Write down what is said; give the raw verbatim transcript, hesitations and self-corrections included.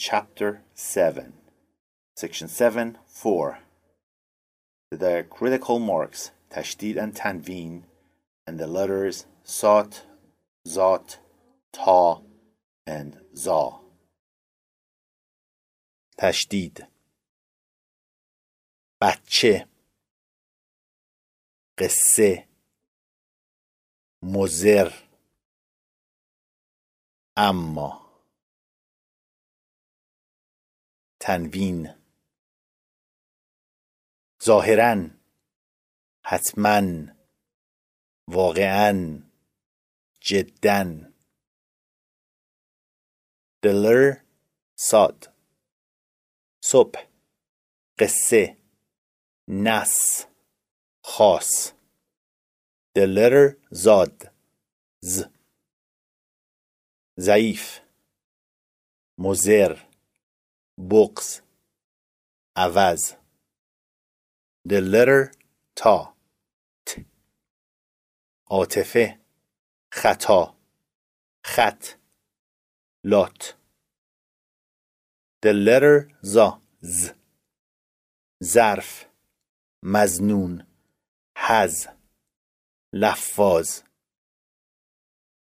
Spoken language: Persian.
Chapter seven, Section seven, four. The diacritical marks تشدید and tanveen and the letters sat, zat, ta and za. تشدید بچه قصه مضر اما تنوین ظاهراً حتماً واقعاً جداً دلر صاد صبح قصه نس خاص دلر زاد ز ضعیف مضر بغض عوض the letter تا ت عاطفه خطا خط لات the letter زا ز ظرف مظنون حز لفاظ